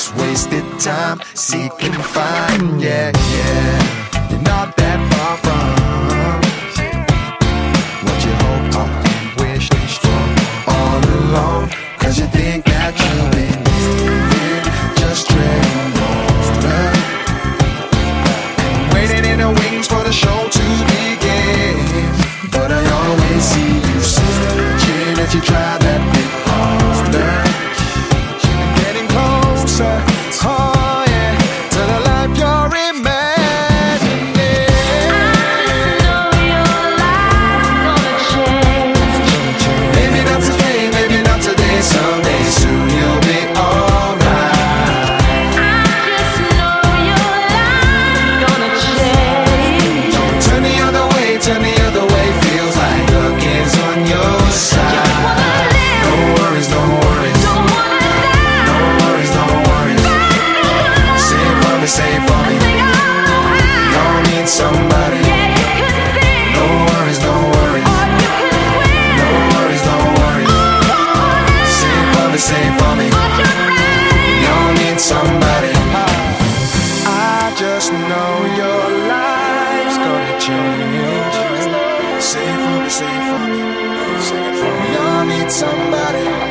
just wasted time. Seek and find, yeah, yeah. You're not that far from what you hope and wish for all along. Cause you think that you've been moving, just treading water, waiting in the wings for the show to begin. But I always see you searching as you try that bit harder, and getting closer, oh yeah, to the life you're imagining. I know your life's gonna change. Maybe not today, maybe not today, someday soon you'll be alright. I just know your life's gonna change. Don't turn the other way, feels like luck is on your side. No worries, no worries, Don't wanna die. no worries, no worries. Save for me, save for me. You all need somebody. Yeah, you could sing, No worries, no worries, or you could win. no worries, no worries. Save for me. But you're right. You all need somebody. I just know your life's gonna change. Save for me, save for me. You all need somebody.